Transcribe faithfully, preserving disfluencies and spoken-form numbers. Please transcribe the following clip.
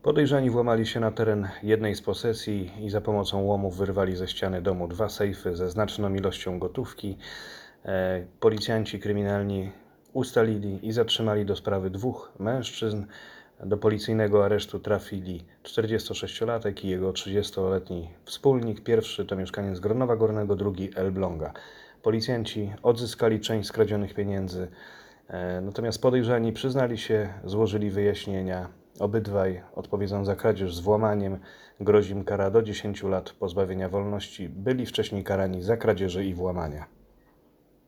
Podejrzani włamali się na teren jednej z posesji i za pomocą łomów wyrwali ze ściany domu dwa sejfy ze znaczną ilością gotówki. E, Policjanci kryminalni ustalili i zatrzymali do sprawy dwóch mężczyzn. Do policyjnego aresztu trafili czterdziestosześciolatek i jego trzydziestoletni wspólnik. Pierwszy to mieszkaniec Gronowa Górnego, drugi Elbląga. Policjanci odzyskali część skradzionych pieniędzy, e, natomiast podejrzani przyznali się, złożyli wyjaśnienia. Obydwaj odpowiedzą za kradzież z włamaniem. Grozi im kara do dziesięciu lat pozbawienia wolności. Byli wcześniej karani za kradzieże i włamania.